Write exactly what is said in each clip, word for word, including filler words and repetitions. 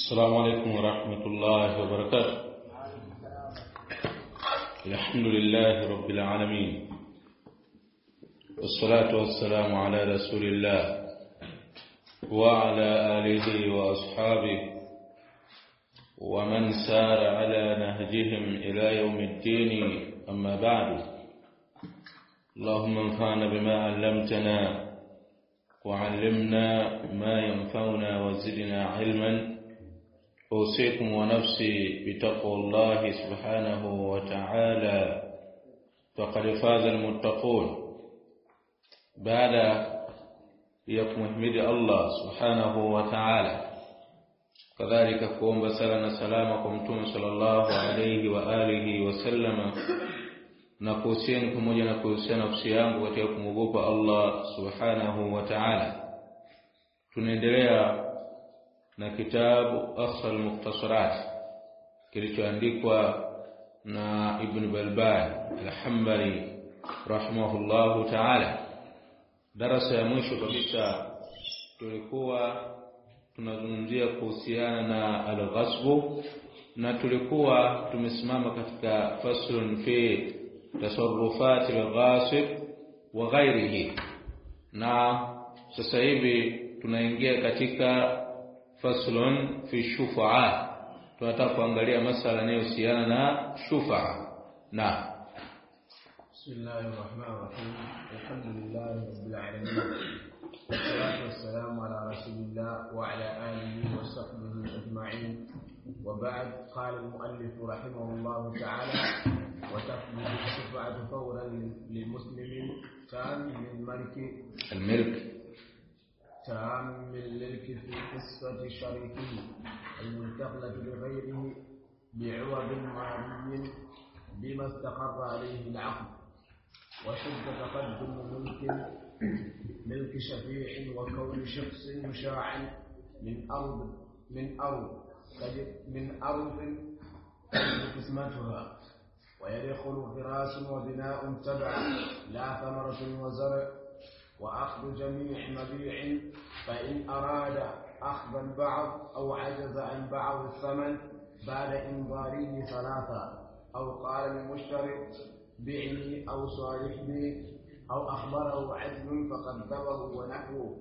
السلام عليكم ورحمة الله وبركاته. الحمد لله رب العالمين، والصلاة والسلام على رسول الله وعلى آله وأصحابه ومن سار على نهجهم إلى يوم الدين. أما بعد، اللهم انفعنا بما علمتنا وعلمنا ما ينفعنا وزدنا علما. أوصيكم ونفسي بتقوى الله سبحانه وتعالى، فقد فاز المتقون. بعد يكم حمد الله سبحانه وتعالى، كذلك قوم بسلنا سلامكم توم صلى الله عليه وآله وسلم. Nakuhusieni pamoja na kuhusiana nafsi yangu katika kumwogopa Allah subhanahu wa ta'ala. Tunaendelea na kitabu Akhsal Mukhtasarat kilichoandikwa na Ibn Balban al-Hanbali rahimahullahu ta'ala. Darasa ya mwisho kabisa tulikuwa tunazungumzia kuhusiana na al-ghasbu, na tulikuwa tumesimama katika faslun fi tasarrufat al-ghasib wa ghayrihi, na sasa hivi tunaingia katika faslun fi shufa'a. Tunataka kuangalia masala yanayohusiana na shufa'a. Na Bismillahir Rahmanir Rahim. Alhamdulillahi Rabbil Alamin. Wassalatu wassalamu ala Rasulillah wa ala alihi wa sahbihi ajma'in. Wa ba'd, qala al-mu'allif rahimahullahu ta'ala: wa taqdimu ash-shufa'atu fawran lil-muslimin tam lil-malik al-milk تام الملك في قصة شريكه المنتقلة لغيره بعوض مالي بما استقر عليه العقد، وشد تقدم ملك ملك شفيع وكون شخص مشاع من أرض من أرض من أرض قسمتها، ويدخل فراس وبناء تبع لا ثمرة وزرع، وأخذ جميع مبيع، فإن أراد أخذ البعض أو عجز عن بعض الثمن بعد إنظاره ثلاثة، أو قال للمشتري بعني أو صالحني، أو أخبره عدل فقدره ونحوه،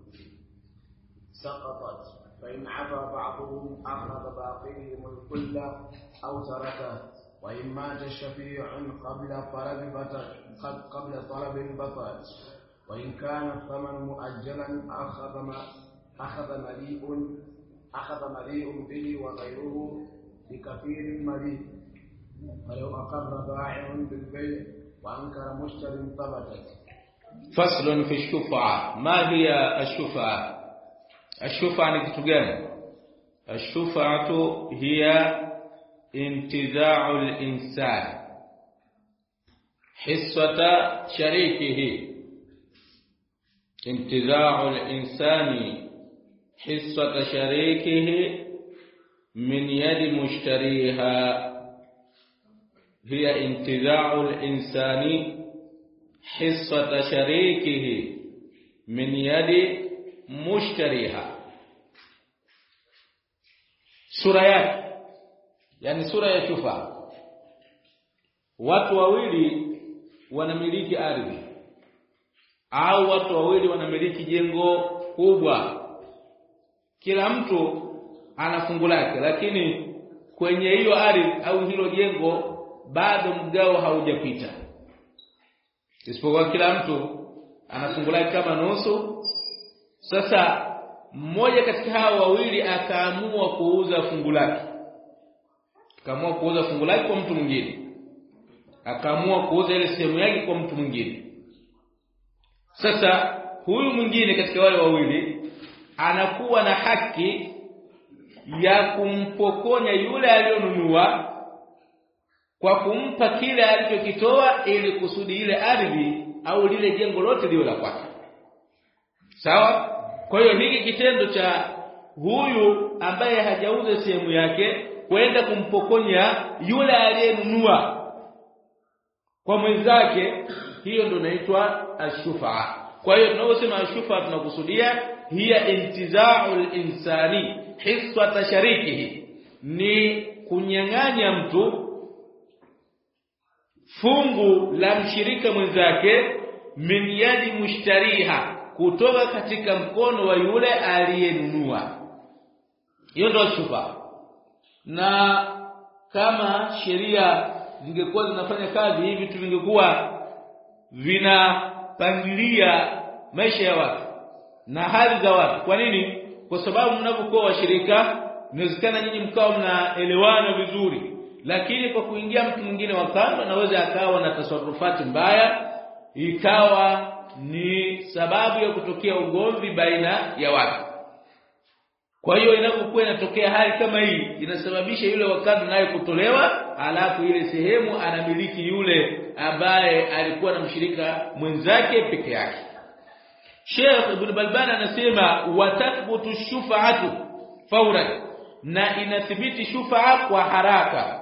سقطت. فإن عفا بعضهم أخذ باقيهم الكل أو تركه. وإن مات الشفيع قبل طلب بطل قبل طلب بطل، وإن كان الثمن مؤجلا أخذ ما أخذ مليء أخذ مليء به وغيره بكثير مليء، ولو أقر بائع بالبيع وأنكر مشتر ثبتت. فصل في الشفعة. ما هي الشفعة؟ الشفعة نكتجان. الشفعة هي انتزاع الإنسان حصة شريكه، انتزاع الإنسان حصة شريكه من يد مشتريها. هي انتزاع الإنسان حصة شريكه من يد مشتريها. sura yake, yani sura ya shufa. Watu wawili wanamiliki ardhi, au watu wawili wanamiliki jengo kubwa. Kila mtu ana fungu lake, lakini kwenye hiyo ardhi au hilo jengo bado mgao haujapita. Isipokuwa kila mtu ana fungu lake kama nusu. Sasa mmoja katika hao wawili akaamua kuuza fungu lake. Akaamua kuuza fungu lake kwa mtu mwingine. Akaamua kuuza ile sehemu yake kwa mtu mwingine. Sasa huyu mwingine katika wale wawili anakuwa na haki ya kumpokonya yule aliyonunua kwa kumpa kile alichokitoa, ili kusudi ile ardhi au lile jengo lote liwe la kwake. Sawa? Kwa hiyo hiki kitendo cha huyu ambaye hajauza sehemu yake kwenda kumpokonya yule aliyenunua kwa mwenzake, hiyo ndio inaitwa ashufa. Kwa hiyo tunaposema ashufa tunakusudia hiya intiza'u al-insani hissata sharikihi, ni kunyang'anya mtu fungu la mshirika mwenzake, min yadi mushtariha, kutoka katika mkono wa yule aliyenunua. Hiyo ndio shufa. Na kama sheria zingekuwa zinafanya kazi hivi, vitu vingekuwa vinapangilia maisha ya watu na hali za watu. Kwa nini? Kwa sababu mnapokuwa washirika, inawezekana nyinyi mkao mnaelewana vizuri, lakini kwa kuingia mtu mwingine wa kando anaweza akawa na tasarufati mbaya, ikawa ni sababu ya kutokea ugomvi baina ya watu. Kwa hiyo inapokuwa inatokea hali kama hii, inasababisha yule wakati naye kutolewa, alafu ile sehemu anamiliki yule ambaye alikuwa na mshirika mwenzake peke yake. Sheikh Ibn Balban anasema watathbutu shufa'atu fawran, na inathibiti shufa'a kwa haraka.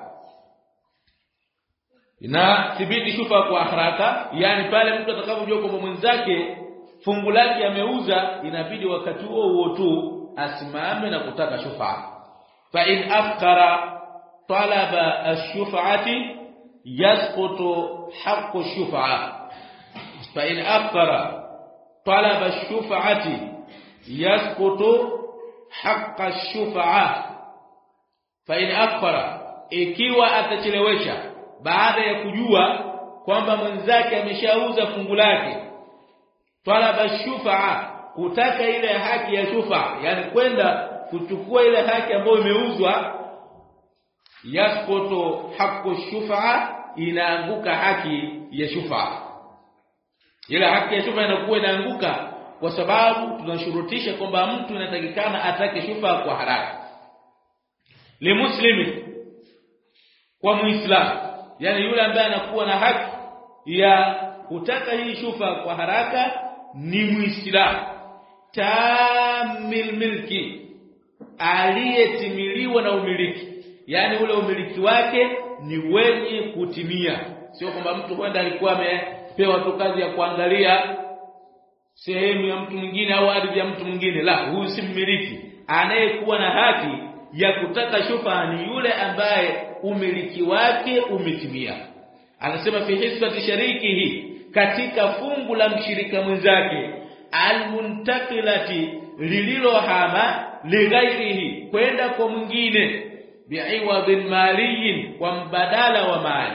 Inathibiti shufa'a kwa haraka, yani pale mtu atakapojua kwamba mwenzake fungu lake ameuza, inabidi wakati huo huo tu asimame na kutaka shufa'a. Fa in afkara talaba ash-shufa'ati yasqutu haqqu ash-shufa'a. Fa in afkara talaba ash-shufa'ati yasqutu haqqa ash-shufa'a. Fa in afkara, ikiwa atachelewesha baada ya kujua kwamba mwenzake ameshauza fungu lake, talaba ash-shufa'a, kutaka ile haki ya shufa, yani kwenda kuchukua ile haki ambayo imeuzwa, yasqutu haqqu shufa, inaanguka haki ya shufa. Ile haki ya shufa inakuwa inaanguka kwa sababu tunashurutisha kwamba mtu inatakikana atake shufa kwa haraka. Limuslimi, kwa muislamu, yani yule ambaye anakuwa na haki ya kutaka hii shufa kwa haraka ni muislamu tamil milki, aliyetimiliwa na umiliki, yani ule umiliki wake ni wenye kutimia. Sio kwamba mtu kwenda alikuwa amepewa tu kazi ya kuangalia sehemu ya mtu mwingine au ardhi ya mtu mwingine. La, huyu si mmiliki. Anayekuwa na haki ya kutaka shufa ni yule ambaye umiliki wake umetimia. Anasema fi hisbati sharikihi, katika fungu la mshirika mwenzake, almuntakilati, lililohama, lighairihi, kwenda kwa mwingine, bi'iwadhin maliyin, kwa mbadala wa mali.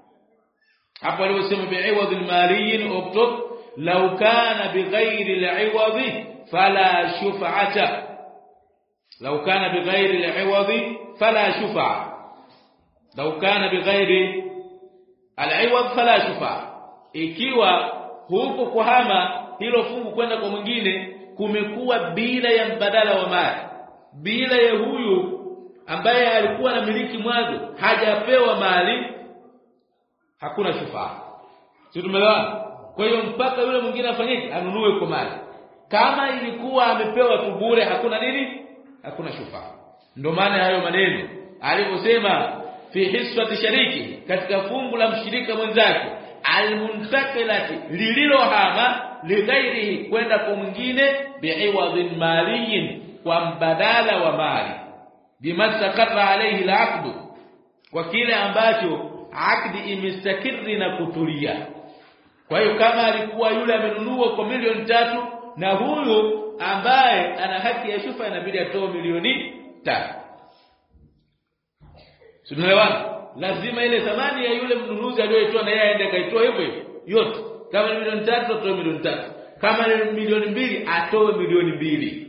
Hapo aliposema bi'iwadhin maliyin, uktub law kana bighairi al'iwadhi fala shuf'ata. Law kana bighairi al'iwadhi fala shuf'a. Law kana bighairi al'iwadh fala shuf'a. Ikiwa huko kuhama hilo fungu kwenda kwa mwingine kumekuwa bila ya mbadala wa mali, bila ya huyu ambaye alikuwa na miliki mwanzo hajapewa mali, hakuna shufa. Sio, tumeelewana? Kwa hiyo mpaka yule mwingine afanyike, anunue kwa mali. Kama ilikuwa amepewa tu bure, hakuna nini? Hakuna shufa. Ndio maana hayo maneno aliposema fi hisbati shariki, katika fungu la mshirika mwenzake, almuntakilati, lililohama, lighairihi, kwenda kwa mwingine, bi'iwadhin maliyin, kwa mbadala wa mali, bima sakara alayhi al-aqd, kwa kile ambacho akdi imestakiri na kutulia. Kwa hiyo kama alikuwa yule amenunua kwa milioni tatu, na huyu ambaye ana haki ya shufa inabidi atoe milioni tatu. Tunaelewana? Lazima ile thamani ya yule mnunuzi aliyoitoa na yeye aende kaitoa hivyo hivyo yote. Kama ni milioni tatu atoe milioni tatu, kama ni milioni mbili atoe milioni mbili.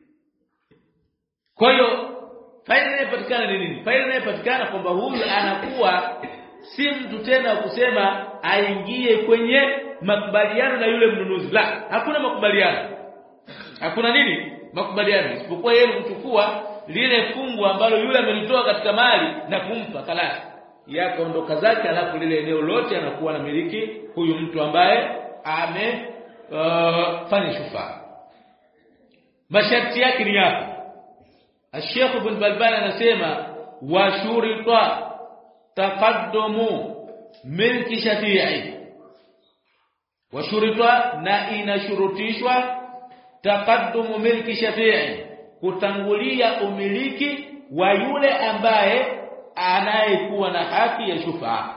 Kwa hiyo faida inayopatikana ni nini? Faida inayopatikana kwamba huyu anakuwa si mtu tena kusema aingie kwenye makubaliano na yule mnunuzi. La, hakuna makubaliano. Hakuna nini? Makubaliano. Isipokuwa yeye kuchukua lile fungu ambalo yule amelitoa katika mali na kumpa, kalasi yako ondoka zake, alafu lile eneo lote anakuwa na miliki huyu mtu ambaye ame uh, fanya shufa. Masharti yake ni yapi? Sheikh Ibn Balban anasema wa shurita taqaddumu milki shafi'i, wa shurita, na inashurutishwa, taqaddumu milki shafi'i, kutangulia umiliki wa yule ambaye anayekuwa na haki ya shufa.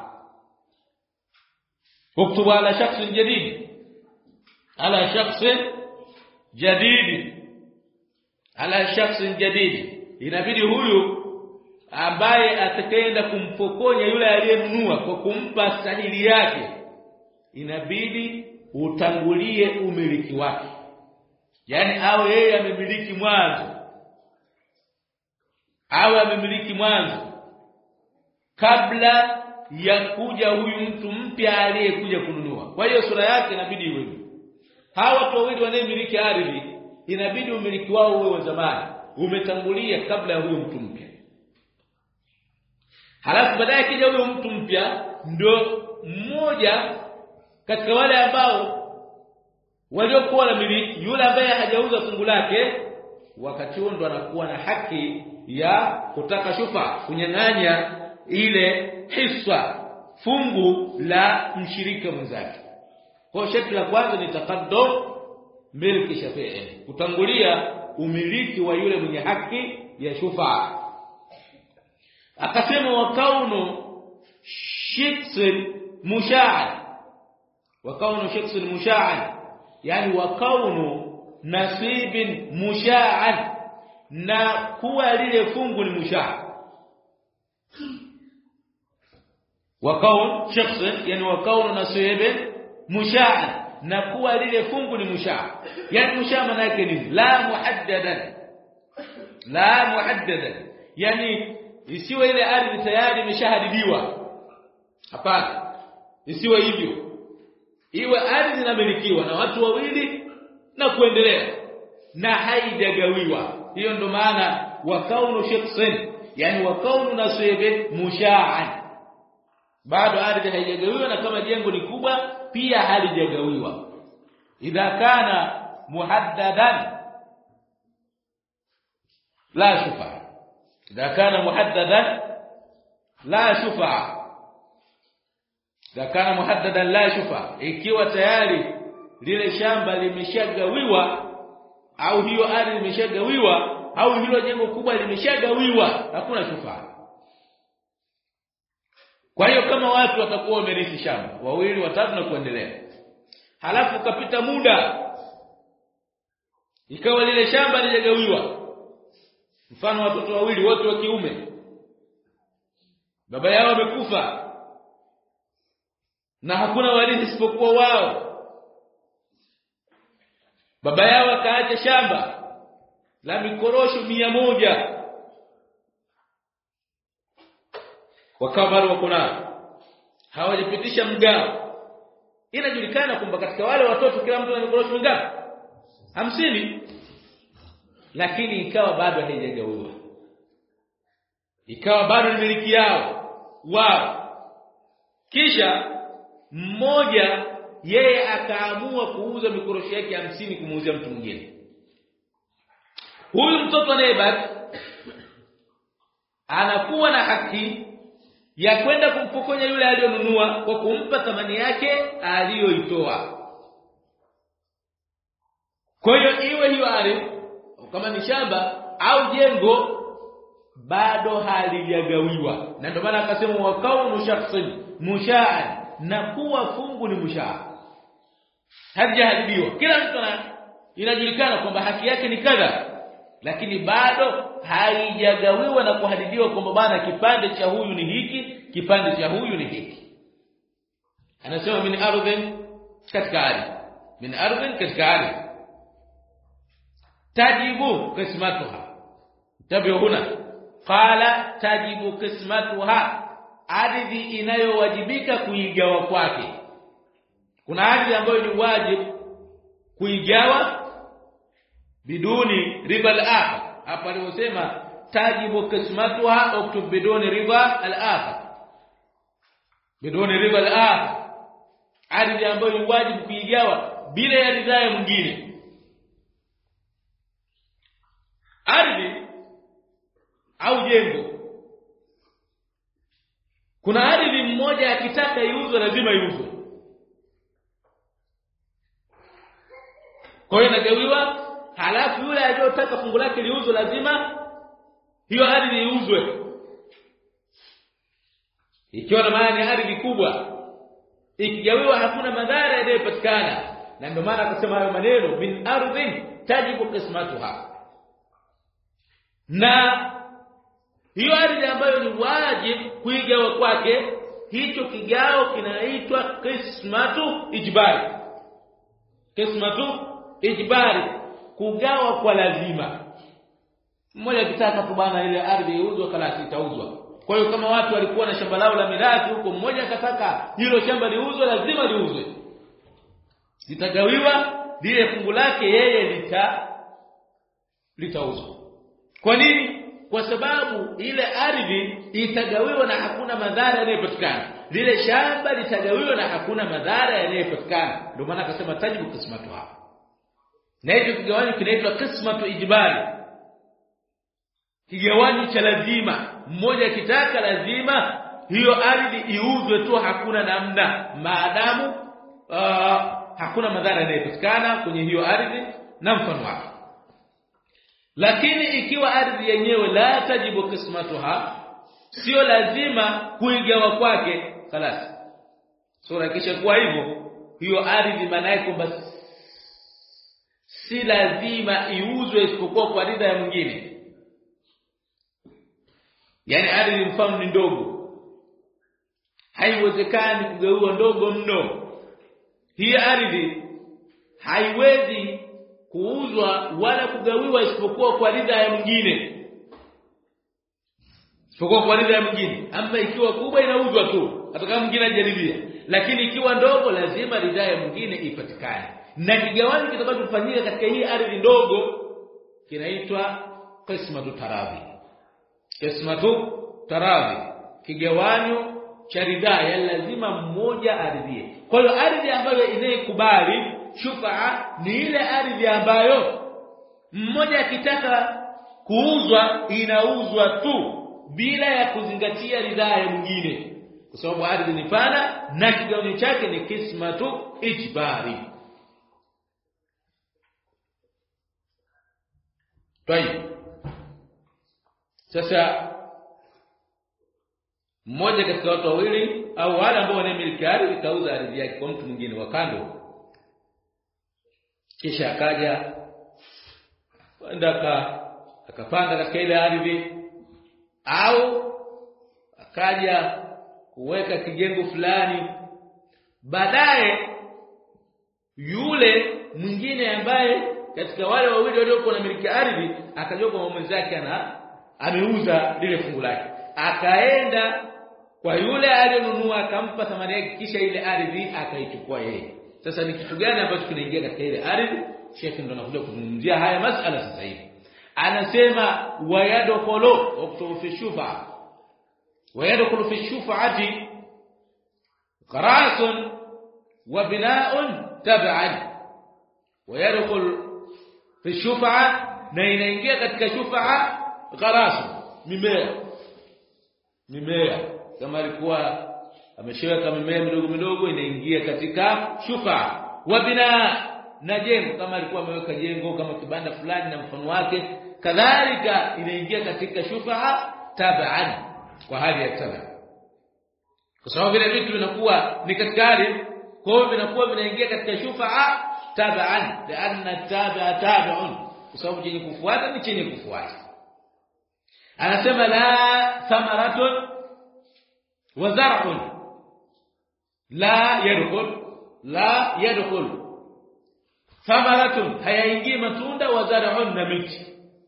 uktubu ala shakhsin jadid, ala shakhsin jadid, ala shakhsin jadid. Inabidi huyu ambaye atakaenda kumpokonya yule aliyenunua kwa kumpa stahili yake, inabidi utangulie umiliki wake, yani awe yeye amemiliki mwanzo, awe amemiliki mwanzo kabla ya kuja huyu mtu mpya aliyekuja kununua. Kwa hiyo sura yake inabidi iwe hivi. Hawa watu wawili wanayemiliki ardhi, inabidi umiliki wao uwe wa zamani, umetangulia kabla ya huyo mtu mpya. Halafu baadaye kija huyo mtu mpya, ndio mmoja katika wale ambao waliokuwa na miliki, yule ambaye hajauza fungu lake, wakati huo ndo anakuwa na haki ya kutaka shufa, kunyang'anya ile hisa, fungu la mshirika mwenzake. Kwa sharti la kwanza ni taqaddum milki shafi'i, kutangulia umiliki wa yule mwenye haki ya shufa. Akasema wa kaunu shakhsin musha'an, wa kaunu shakhsin musha'an, yani wa kaunu nasibin musha'an, na kuwa lile fungu ni musha'. Wa kaunu shakhsin, yani wa kaunu nasibin musha'an, na kuwa lile fungu ni musha'. Yani musha' maana yake ni la muhaddadan, la muhaddadan, yani isiwe ile ardhi tayari imeshahadidiwa. Hapana, isiwe hivyo. Iwe ardhi inamilikiwa na watu wawili na kuendelea, na haijagawiwa. Hiyo ndo maana wa kaunu shakhsin, yani wa kaunu nasibi musha'an, bado ardhi haijagawiwa, na kama jengo ni kubwa pia halijagawiwa. Idha kana muhaddadan la shufa, idha kana muhaddadan la shufa, idha kana muhaddadan la shufa, ikiwa tayari lile shamba limeshagawiwa au hiyo ardhi imeshagawiwa au hilo jengo kubwa limeshagawiwa, hakuna shufa. Kwa hiyo kama watu watakuwa wamerithi shamba wawili watatu na kuendelea, halafu kapita muda ikawa lile shamba halijagawiwa, mfano watoto wawili wote wa kiume, baba yao amekufa na hakuna warithi isipokuwa wao, baba yao akaacha shamba la mikorosho mia moja, wakabaru wako nao, hawajipitisha mgao. Inajulikana kwamba katika wale watoto kila mtu ana mikorosho mingapi? hamsini. Lakini ikawa bado haijagawiwa, ikawa bado ni miliki yao wao. Kisha mmoja yeye akaamua kuuza mikorosho yake hamsini kumuuzia mtu mwingine. Huyu mtoto anayebaki anakuwa na haki ya kwenda kumpokonya yule aliyonunua kwa kumpa thamani yake aliyoitoa. Kwa hiyo iwe hiyo ardhi kama ni shamba au jengo bado halijagawiwa, na ndio maana akasema wa kaunu shakhsin musha'an, na kuwa fungu ni musha', hajahadidiwa. Kila mtu inajulikana kwamba haki yake ni kadha, lakini bado haijagawiwa na kuhadidiwa kwamba bana kipande cha huyu ni hiki, kipande cha huyu ni hiki. Anasema min ardhin, katika ardhi, min ardhin, katika ardhi, tajibu qismatuha. Tabiu huna qala tajibu qismatuha, ardhi inayowajibika kuigawa kwake. Kuna ardhi ambayo ni wajibu kuigawa biduni riba al-akhar. Hapa aliposema tajibu qismatuha, uktub biduni riba al-akhar, biduni riba al-akhar, ardhi ambayo ni wajibu kuigawa bila ya ridhaa ya mwingine. Ardhi au jengo, kuna ardhi mmoja akitaka iuzwe lazima iuzwe, kwa hiyo inagawiwa alafu yule aliyotaka fungu lake liuzwe lazima hiyo ardhi iuzwe. Ikiwa na maana ni ardhi kubwa, ikigawiwa hakuna madhara yanayopatikana, na ndio maana akasema hayo maneno min ardhin tajibu qismatuha. Na hiyo ardhi ambayo ni wajibu kuigawa kwake, hicho kigao kinaitwa qismatu ijbari. Qismatu ijbari, kugawa kwa lazima. Mmoja akitaka tu bana ile ardhi iuzwe, kala itauzwa. Kwa hiyo kama watu walikuwa na shamba lao la mirathi huko, mmoja akataka hilo shamba liuzwe, lazima liuzwe. Litagawiwa, lile fungu lake yeye lita litauzwa. Kwa nini? Kwa sababu ile ardhi itagawiwa na hakuna madhara yanayopatikana. Lile shamba litagawiwa na hakuna madhara yanayopatikana. Ndio maana akasema tajibu qismatu hapa. Na hicho kigawanyo kinaitwa qismatu ijbari. Kigawanyo cha lazima. Mmoja akitaka lazima hiyo ardhi iuzwe tu, hakuna namna, maadamu uh, hakuna madhara yanayopatikana kwenye hiyo ardhi na mfano wake. Lakini ikiwa ardhi yenyewe la tajibu qismatuha, sio lazima kuigawa kwake, خلاص sura kisha kuwa hivyo, hiyo ardhi maana yake kwamba si lazima iuzwe isipokuwa kwa ridha ya mwingine. Yani ardhi mfano ni ndogo, haiwezekani kugawiwa ndogo mno. Hii ardhi haiwezi kuuzwa wala kugawiwa isipokuwa kwa ridha ya mwingine. Isipokuwa kwa ridha ya mwingine. Ama ikiwa kubwa inauzwa tu, hata kama mwingine hajaridhia. Lakini ikiwa ndogo lazima ridha ya mwingine ipatikane. Na kigawanyo kitakachofanyika katika hii ardhi ndogo kinaitwa qismatu taradhi. Qismatu taradhi, kigawanyo cha ridha ya lazima mmoja aridhie. Kwa hiyo ardhi ambayo inayekubali shufaa ni ile ardhi ambayo mmoja akitaka kuuzwa inauzwa tu bila ya kuzingatia ridhaa ya mwingine, kwa sababu ardhi ni pana na kigawanyo chake ni qismatu ijbari. Tayeb, sasa mmoja katika watu wawili au wale ambao wanamiliki ardhi kauza ardhi yake kwa mtu mwingine wa kando, kisha akaja ndaka akapanda katika ile ardhi, au akaja kuweka kijengo fulani, baadaye yule mwingine ambaye katika wale wawili waliokuwa na miliki ardhi akajua kwa mwenzake ana ameuza lile fungu lake, akaenda kwa yule aliyenunua akampa thamani yake, kisha ile ardhi akaichukua yeye. Sasa ni kitu gani ambacho kinaingia katika ile ardhi? Sheikh ndo anakuja kuzungumzia haya masala sasa hivi. Anasema wayadkhulu uktu fi shufa, wayadkhulu fi shufa'ati qarasun wa bina'un tab'an. Wayadkhulu fi shufa, na inaingia katika shufa qarasun, mimea mimea kama alikuwa amesheweka mimea midogo midogo inaingia katika shufa. Wa bina, na jengo kama alikuwa ameweka jengo kama kibanda fulani na mfano wake, kadhalika inaingia katika shufa tab'an, kwa hali ya tabi, kwa sababu vile vitu vinakuwa ni katika hali, kwa hiyo vinakuwa vinaingia katika shufa tab'an, lianna tabi'a tabi'un, kwa sababu chenye kufuata ni chenye kufuata. Anasema la thamaratun wa zar'un la yadkhul, la yadkhul thamaratun, hayaingii matunda, wa zar'un, na miti.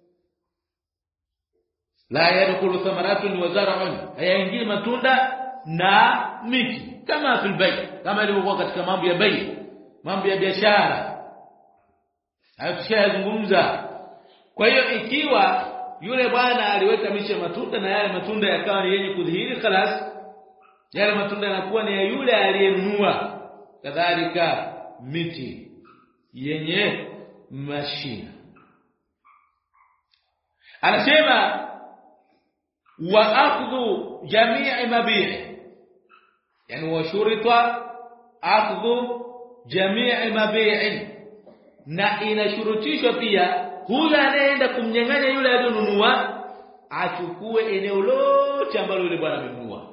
La yadkhulu thamaratun wa zar'un, hayaingii matunda na miti, kama fil bay', kama ilivyokuwa katika mambo ya bay', mambo ya biashara hayo tushayazungumza. Kwa hiyo ikiwa yule bwana aliweka miche matunda na yale matunda yakawa ni yenye kudhihiri, خلاص yale matunda yanakuwa ni ya yule aliyenunua. Kadhalika miti yenye mashina. Anasema wa akhdhu jami'i mabi', yani wa shurita akhdhu jami'i mabi'in, na inashurutishwa pia huyu anayeenda kumnyang'anya yule aliyonunua achukue eneo lote ambalo yule bwana amenunua.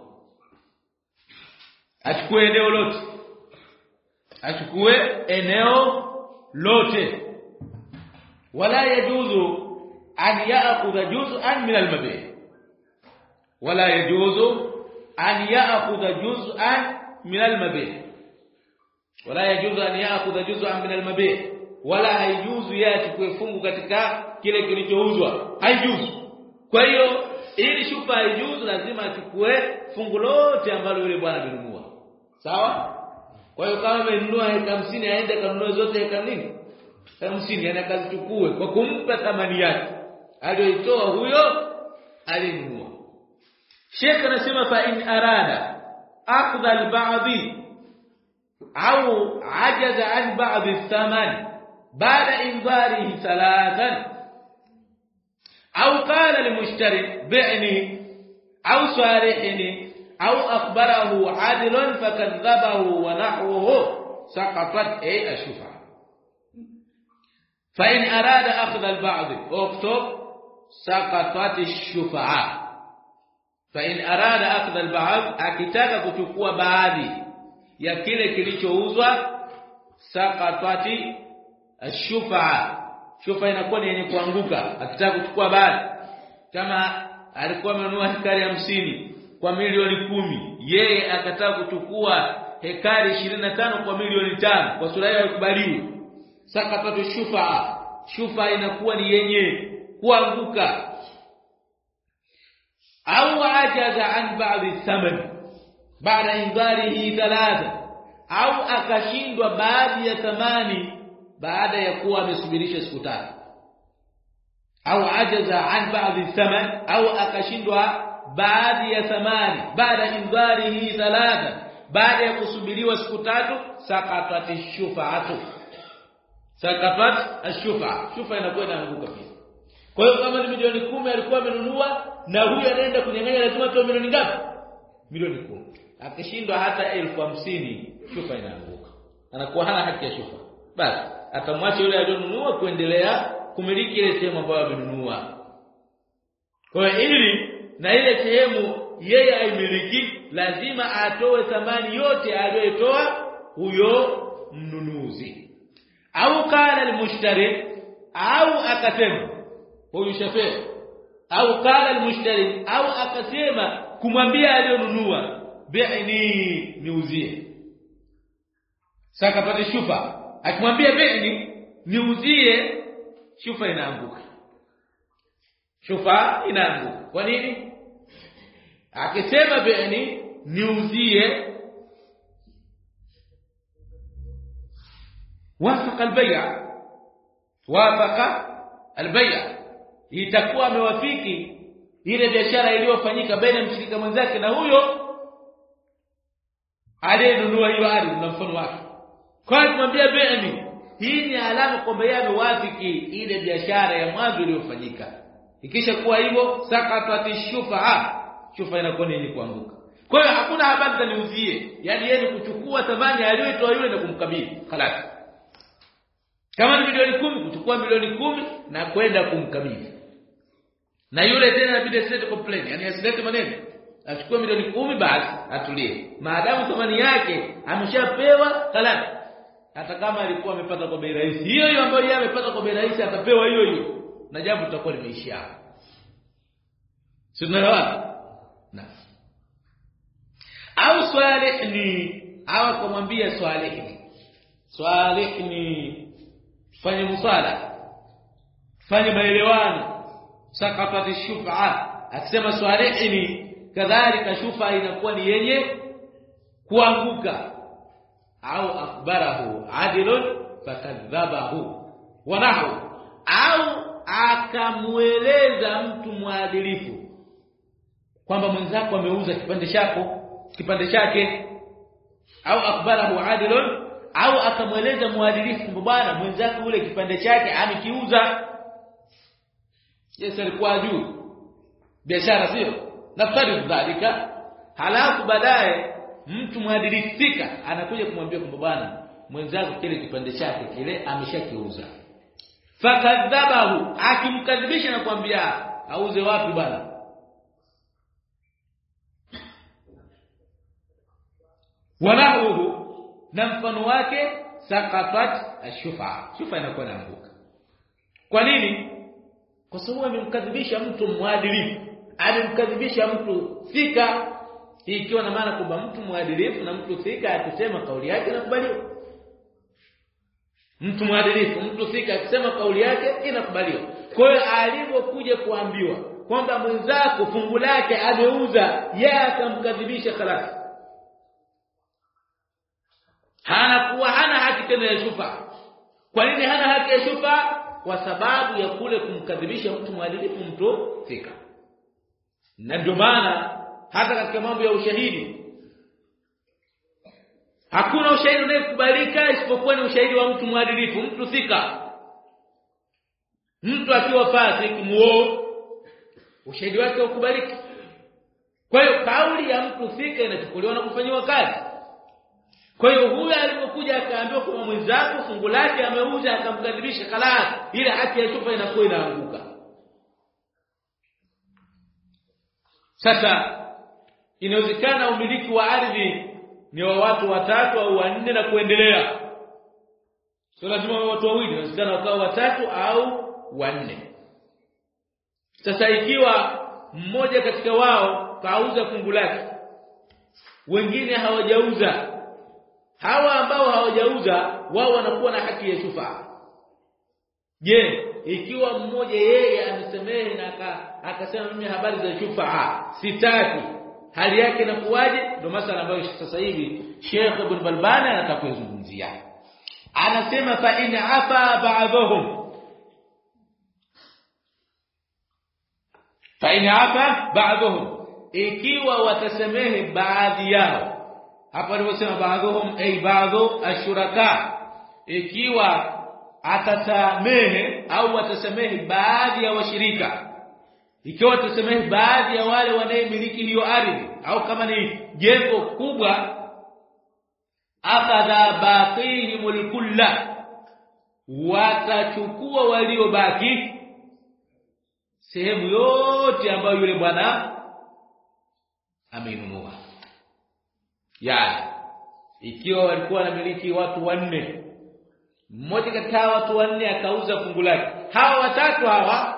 Achukue eneo lote. Achukue eneo lote. Wala yajuzu an ya'khudha juz'an min al-mabi'. Wala yajuzu an ya'khudha juz'an min al-mabi'. Wala yajuzu an ya'khudha juz'an min al-mabi'. Wala haijuzu yachukue fungu katika kile kilichouzwa. Haijuzu. Kwa hiyo ili shufa haijuzu lazima achukue fungu lote ambalo yule bwana amenunua. Sawa? Kwa hiyo kama amenunua eka hamsini aende kanunue zote eka nini? hamsini anakazichukue kwa kumpa thamani yake aliyoitoa huyo alinunua. Sheikh anasema fa in arada akhdha al-ba'd au ajaza an ba'd ath-thaman ba'da inzarihi thalathan au qala limushtari bi'ni au sarihni au akhbarahu 'adilun fakadhabahu wa nahwuhu saqatat ay ash-shufa. fa in arada akhdha al-ba'd uktub saqatat ash-shufa. fa in arada akhdha al-ba'd akitaka kuchukua baadhi ya kile kilichouzwa saqatat ash-shufa. Shufa inakuwa ni yenye kuanguka akitaka kuchukua baadhi. Kama alikuwa amenunua hekari hamsini kwa milioni kumi, yeye akataka kuchukua hekari ishirini na tano kwa milioni tano, kwa sura hiyo ikubaliwe. Sakatatu shufa. Shufa inakuwa ni yenye kuanguka. Au ajaza an ba'dhi thaman baada indharihi thalatha, au akashindwa baadhi ya thamani baada ya kuwa amesubirisha siku tatu. Au ajaza an ba'dhi thaman, au akashindwa baadhi ya thamani baada indharihi thalatha, baada ya kusubiriwa siku tatu. Saqatat ash-shufa'atu. Saqatat ash-shufa. Shufa inakuwa inaanguka pia. Kwa hiyo kama ni milioni kumi alikuwa amenunua na huyu anaenda kunyang'anya, lazima atoe milioni ngapi? Milioni kumi. Akishindwa hata elfu hamsini, shufa inaanguka. Anakuwa hana haki ya shufa. Basi atamwacha yule aliyonunua kuendelea kumiliki ile sehemu ambayo amenunua. Kwa hiyo ili na ile sehemu yeye aimiliki, lazima atoe thamani yote aliyoitoa huyo mnunuzi. Au kana al-mushtari, au akasema huyu Shafi, au kana al-mushtari, au akasema kumwambia aliyonunua bi'ni, niuzie. Saka pate shufa. Akimwambia bi'ni, niuzie, shufa inaanguka. Shufa inaanguka. Kwa nini? Akisema bi'ni, niuzie, wafaqa al-bay', wafaqa al-bay', itakuwa amewafiki ile biashara iliyofanyika baina mshirika mwenzake na huyo aliyenunua hiyo ardhi na mfano wake. Kwa kumwambia bi'ni, hii ni alama kwamba yeye amewafiki ile biashara ya mwanzo iliyofanyika. Ikisha kuwa hivyo, saqatat ash-shufa. Shufa inakuwa ni kuanguka. Kwa hiyo hakuna habari za niuzie, yani yeye ni kuchukua thamani aliyoitoa yule na kumkabidhi. Khalas. Kama ni milioni kumi, kuchukua milioni kumi na kwenda kumkabidhi. Na yule tena inabidi asilete complaint, yani asilete maneno. Achukue milioni kumi basi atulie. Maadamu thamani yake ameshapewa, khalas. Hata kama alikuwa amepata kwa bei rahisi, hiyo hiyo ambayo yeye amepata kwa bei rahisi atapewa hiyo hiyo. Na jambo litakuwa limeisha. Tunaelewana? Na au swalihni, au kumwambia swalihni. Swalihni, fanye musala, fanye maelewano. Sakafati shufa. Akisema swalihni, kadhalika shufa inakuwa ni yenye kuanguka. Au akhbarahu adilun fakadhabahu wa nahu, au akamueleza mtu mwadilifu kwamba mwenzako ameuza kipande chako kipande chake. Au akhbarahu adilun, au akamueleza mwadilifu kwamba bwana mwenzako ule kipande chake amekiuza. Yes, alikuwa juu biashara sio naftari dhalika. Halafu baadaye mtu mwadilifika anakuja kumwambia kwamba bwana mwenzako kile kipande chake kile ameshakiuza. fakadhabahu, akimkadhibisha na kumwambia auze wapi bwana, wanahu na mfano wake, saqatat ashufa, shufa inakuwa inaanguka. Kwa nini? Kwa sababu amemkadhibisha mtu mwadilifu, amemkadhibisha mtu thika. Hii ikiwa na maana kwamba mtu mwadilifu na mtu thika akisema kauli yake inakubaliwa. Mtu mwadilifu, mtu thika akisema kauli yake inakubaliwa. Kwa hiyo alipokuja kuambiwa kwamba mwenzako fungu lake ameuza, yeye akamkadhibisha khalas, hana kuwa hana haki tena ya shufa. Kwa nini hana haki ya shufa? Kwa sababu ya kule kumkadhibisha mtu mwadilifu, mtu thika. Na ndio maana hata katika mambo ya ushahidi hakuna ushahidi unayekubalika isipokuwa ni ushahidi wa mtu mwadilifu, mtu thika. Mtu akiwa fasik muo, ushahidi wake ukubaliki. Kwa hiyo kauli ya mtu thika inachukuliwa na kufanywa kazi. Kwa hiyo huyu alipokuja akaambiwa kwa mwenzako fungu lake ameuza, akamkadhibisha, khalas, ile haki ya shufa inakuwa inaanguka. Sasa inawezekana umiliki wa ardhi ni wa watu watatu au wanne na kuendelea. Sio lazima watu wawili, inawezekana wakawa watatu au wanne. Sasa ikiwa mmoja katika wao kauza fungu lake, wengine hawajauza, hawa ambao hawajauza wao wanakuwa na haki ya shufa. Je, ikiwa mmoja yeye amesemehe na akasema mimi habari za shufa sitaki, hali yake inakuwaje? Ndio masala ambayo sasa hivi Sheikh Ibn Balbani anataka kuzungumzia. Anasema fa in afa ba'dhum, fa in afa ba'dhum, ikiwa watasemehe baadhi yao. Hapa aliposema baadhum ay baadhu ashuraka, ikiwa atasamehe au watasamehe baadhi ya washirika, ikiwa watasamehe baadhi ya wale wanayemiliki hiyo ardhi, au kama ni jengo kubwa, akadha baqihimul kulla, watachukua waliobaki sehemu yote ambayo yule bwana ameinunua. Yani ikiwa walikuwa wanamiliki watu wanne, mmoja kati ya watu wanne akauza fungu lake, hawa watatu hawa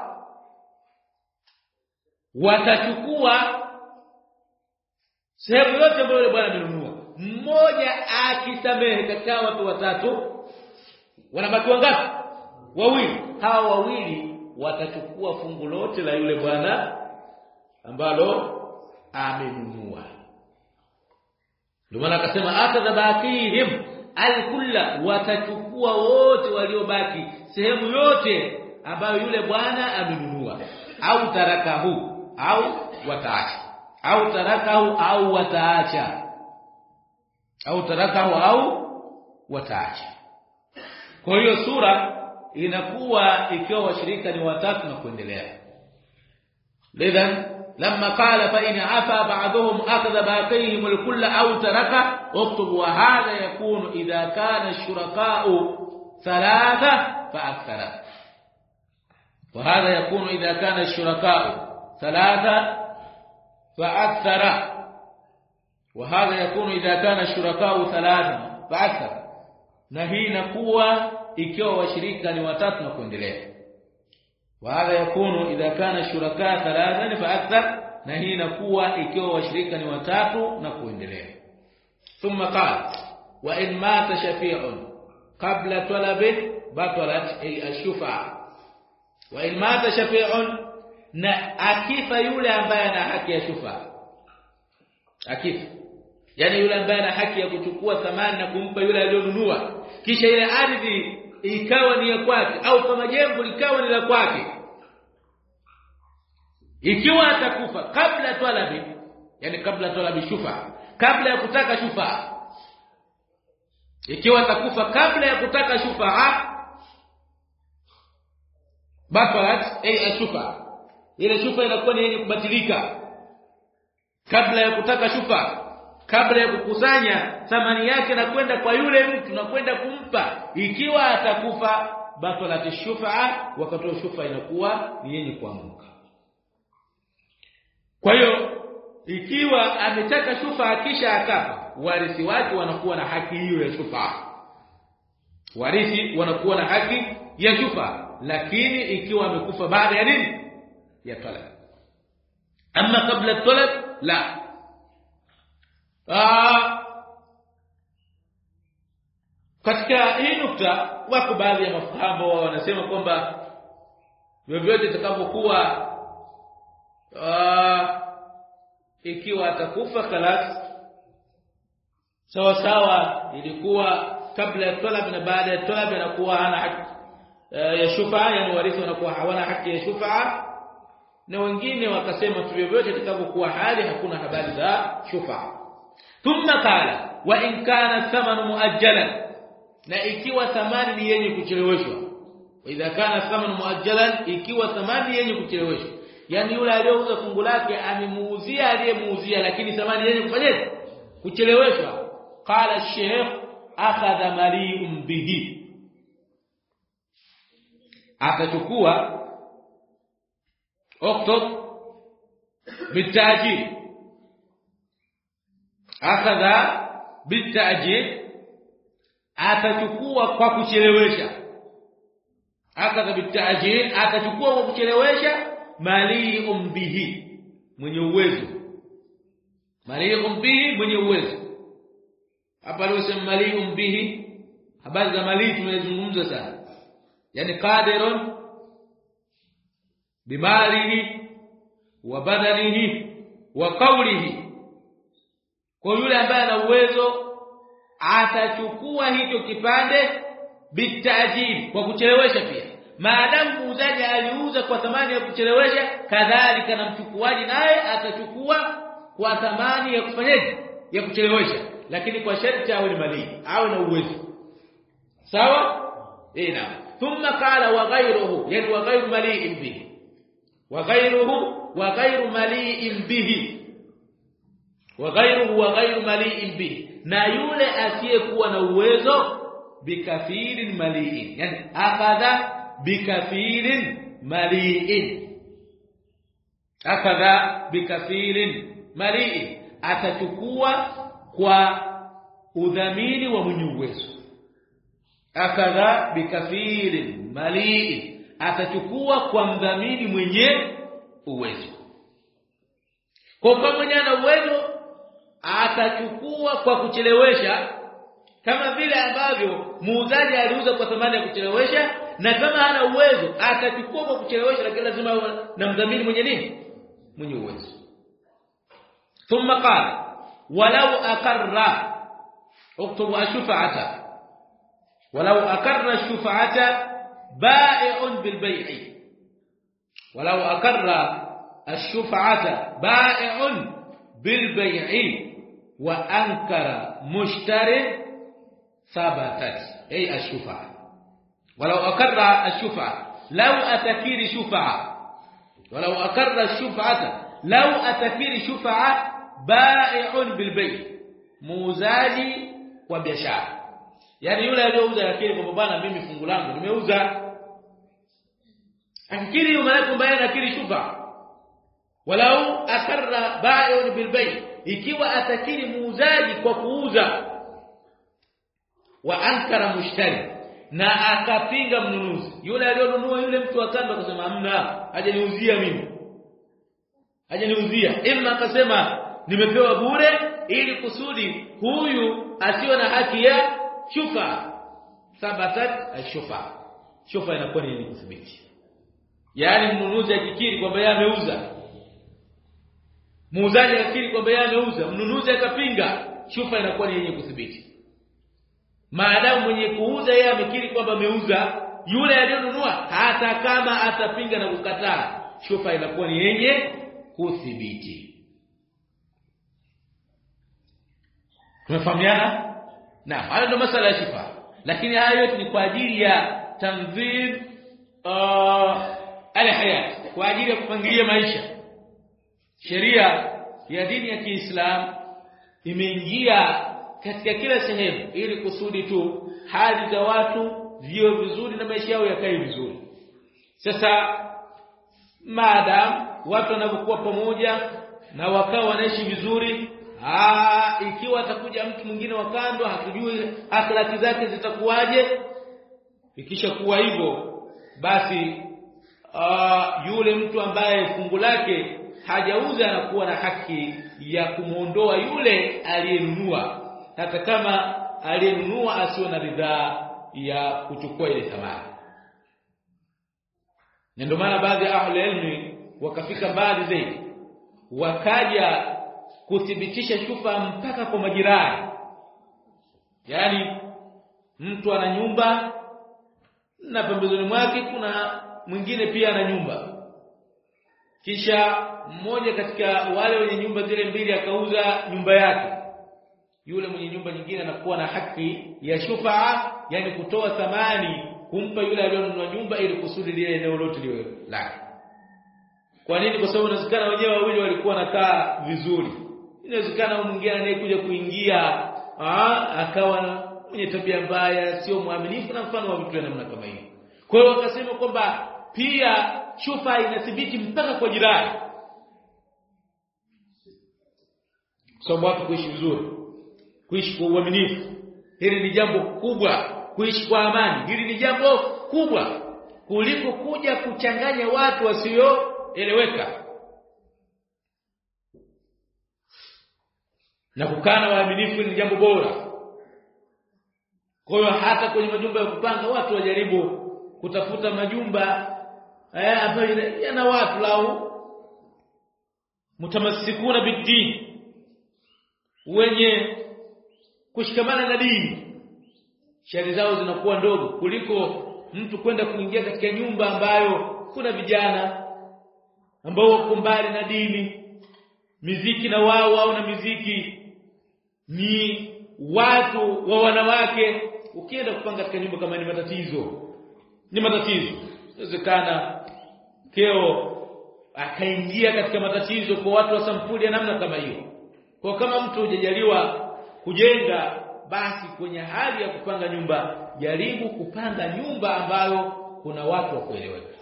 watachukua sehemu yote ambayo yule bwana amenunua. Mmoja akisamehe katika watu watatu, wanabaki wangapi? Wawili. Hawa wawili watachukua fungu lote la yule bwana ambalo amenunua. Ndio maana akasema akadha baqihim alkulla, watachukua wote waliobaki sehemu yote ambayo yule bwana amenunua, au tarakahu au wataacha, au tarakahu au wataacha, au tarakahu au wataacha. Kwa hiyo sura inakuwa ikiwa washirika ni watatu na kuendelea. Lidhan lamma qala fa in afa ba'dhum akadha baqihim alkull aw taraka uktub, wa hadha yakunu idha kana ash-shuraka'u thalatha fa akthara, wa hadha yakunu idha kana ash-shuraka'u thalatha fa akthara, wa hadha yakunu idha kana ash-shuraka'u thalatha fa akthara. Na hii inakuwa ikiwa washirika ni watatu na kuendelea. Wa hadha yakunu idha kana shuraka thalathan fa akthar, na hii inakuwa ikiwa washirika ni watatu na kuendelea. Thumma qala wa in mata shafi'un qabla talabi batalat al-shufa. Wa in mata shafi'un, na akifa yule ambaye ana haki ya shufa, akifa yani yule ambaye ana haki ya kuchukua thamani na kumpa yule aliyonunua, kisha ile ardhi ikawa ni ya kwake, au kama jengo likawa ni la kwake, ikiwa atakufa kabla talabi, yani kabla talabi shufa, kabla ya kutaka shufa, ikiwa atakufa kabla ya kutaka shufa, batalat ay shufa, ile shufa inakuwa ni yenye kubatilika kabla ya kutaka shufa, kabla ya kukusanya thamani yake na kwenda kwa yule mtu na kwenda kumpa. Ikiwa atakufa batalat ash-shuf'a, wakati wa shufa inakuwa ni yenye kuanguka. Kwa hiyo ikiwa ametaka shufa kisha akafa, warithi wake wanakuwa na haki hiyo ya shufa. Warithi wanakuwa na haki ya shufa, lakini ikiwa amekufa baada ya nini? Ya talab. Ama kabla talab la. Ah katika hii nukta wako baadhi ya mafahamu wanasema kwamba vyovyote itakapokuwa ah ikiwa atakufa kalas sawa sawa, ilikuwa kabla ya talab na baada ya talab anakuwa hana haki ya shufa, yani warithi wanakuwa hawana haki ya shufa. Na wengine wakasema vyovyote itakapokuwa hali hakuna habari za shufa. Thumma qala wa in kana thamanu muajjalan, na ikiwa thamani ni yenye kucheleweshwa. Wa idha kana thamanu muajjalan, ikiwa thamani yenye kucheleweshwa, yani yule aliyeuza fungu lake amemuuzia aliyemuuzia, lakini thamani yenye kufanyaje? Kucheleweshwa. Qala ash-shaykh akhadha mali'un bihi, atachukua uktub bitajir, akhadha bitajir, atachukua kwa kuchelewesha. Akhadha bitajir, atachukua kwa kuchelewesha. Mali'un bihi, mwenye uwezo. Mali'un bihi, mwenye uwezo. Hapa leo sema mali'un bihi, habari za mali tumezungumza sana, yani qadirun bimalihi wa badanihi wa qawlihi. Kwa yule ambaye ana uwezo atachukua hicho kipande bitajir, kwa kuchelewesha pia. Maadamu muuzaji aliuza kwa thamani ya kuchelewesha, kadhalika na mchukuaji naye atachukua kwa thamani ya kufanyaje? Ya kuchelewesha, lakini kwa sharti awe ni mali, awe na uwezo. Sawa? Eh, na thumma qala wa ghayruhu, yani wa ghayru mali'in bihi, wa ghayruhu wa ghayru mali'in bihi, wa ghayruhu wa ghayru mali'in bihi, na yule asiyekuwa na uwezo bikathirin mali'in, yani akadha bikathirin mali'in, akadha bikathirin mali'in, atachukua kwa udhamini wa mwenye uwezo. Akadha bikathirin mali'in, atachukua kwa mdhamini mwenye uwezo. Kwa kama mwenye ana uwezo atachukua kwa kuchelewesha, kama vile ambavyo muuzaji aliuza kwa thamani ya kuchelewesha, na kama hana uwezo atachukua kwa kuchelewesha, lakini lazima awe na mdhamini mwenye nini? Mwenye uwezo. Thumma qala walau aqarra, uktubu ash-shufa'ata, walau aqarra ash-shufa'ata ba'i'un bil bay'i, walau aqarra ash-shufa'ata ba'i'un bil bay'i wa ankara mushtari thabatat ay ash-shufa'a. Walau aqarra ash-shufa'a, law atakiri shufa'a, walau aqarra ash-shufa'ata, law atakiri shufa'a ba'i'un bil bay', muuzaji kwa biashara, yani yule aliyouza lakini kwamba bwana mimi fungu langu nimeuza, akikiri yule mali kwamba anakiri shufa. Walau akarra ba'i'un bil bay', ikiwa atakiri muuzaji kwa kuuza, wa ankara mushtari, na akapinga mnunuzi, yule aliyonunua yule mtu wa kando akasema hamna, hajaniuzia mimi, hajaniuzia, imma akasema nimepewa bure ili kusudi huyu asiwe na haki ya shufa, thabatat ash-shufa, shufa inakuwa ni kuthibiti. Yani mnunuzi akikiri kwamba yeye ameuza, muuzaji akikiri kwamba yeye ameuza, mnunuzi akapinga, shufa inakuwa ni yenye kuthibiti. Maadamu mwenye kuuza yeye amekiri kwamba ameuza, yule aliyonunua hata kama atapinga na kukataa, shufa inakuwa ni yenye kuthibiti. Tunafahamiana? Naam, hayo ndio masala ya shufa. Lakini hayo yote ni kwa ajili ya tanzim uh, al-hayat, kwa ajili ya kupangilia maisha. Sheria ya dini ya Kiislamu imeingia katika kila sehemu ili kusudi tu hali za watu viwe vizuri na maisha yao yakae vizuri. Sasa maadamu watu wanapokuwa pamoja na wakao wanaishi vizuri, ah ikiwa atakuja mtu mwingine wa kando hakujui akhlaki zake zitakuwaje, ikisha kuwa hivyo basi aa, yule mtu ambaye fungu lake hajauza anakuwa na haki ya kumuondoa yule aliyenunua, hata kama aliyenunua asiwe na ridhaa ya kuchukua ile thamani. Na ndio maana baadhi ya ahli ilmi wakafika mbali zaidi, wakaja kuthibitisha shufa mpaka kwa majirani. Yaani mtu ana nyumba na pembezoni mwake kuna mwingine pia ana nyumba, kisha mmoja katika wale wenye nyumba zile mbili akauza nyumba yake, yule mwenye nyumba nyingine anakuwa na haki ya shufa, yani kutoa thamani kumpa yule aliyonunua nyumba ili kusudi lile eneo lote liwe lake. Kwa nini? Kwa sababu inawezekana wenyewe wawili walikuwa wanakaa vizuri. Inawezekana mwingine anayekuja kuingia ah akawa mwenye tabia mbaya, sio mwaminifu na mfano wa vitu vya namna kama hiyo. Kwa hiyo wakasema kwamba pia shufa inathibiti mpaka kwa jirani. Sababu watu kuishi vizuri, kuishi kwa uaminifu, hili ni jambo kubwa. Kuishi kwa amani, hili ni jambo kubwa kuliko kuja kuchanganya watu wasioeleweka. Na kukana waaminifu ni jambo bora. Kwa hiyo hata kwenye majumba ya kupanga watu wajaribu kutafuta majumba eh ambayo yana watu lao mutamassikuna bidin, wenye kushikamana na dini. Shari zao zinakuwa ndogo kuliko mtu kwenda kuingia katika nyumba ambayo kuna vijana ambao wako mbali na dini, miziki na wao wao na miziki, ni watu wa wanawake. Ukienda kupanga katika nyumba kama ni matatizo, ni matatizo. Inawezekana keo akaingia katika matatizo kwa watu wa sampuli ya namna kama hiyo. Kwa kama mtu hujajaliwa kujenga, basi kwenye hali ya kupanga nyumba jaribu kupanga nyumba ambayo kuna watu wa kueleweka.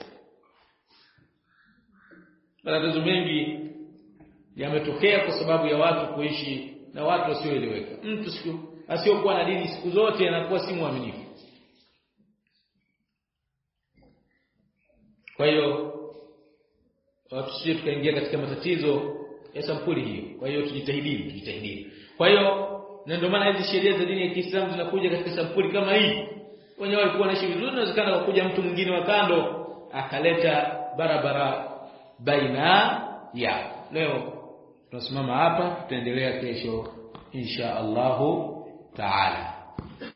Matatizo mengi yametokea kwa sababu ya watu kuishi na watu wasioeleweka. Mtu siku asiyokuwa na dini siku zote anakuwa si muaminifu. Kwa hiyo watu sisi tukaingia katika matatizo ya sampuli hiyo. Kwa hiyo tujitahidi, tujitahidi. Kwa hiyo na ndio maana hizi sheria za dini ya Kiislamu zinakuja katika sampuli kama hii. Wenyewe walikuwa wanaishi vizuri, inawezekana kuja mtu mwingine wa kando akaleta barabara baina ya. Leo tunasimama hapa, tutaendelea kesho insha Allah taala.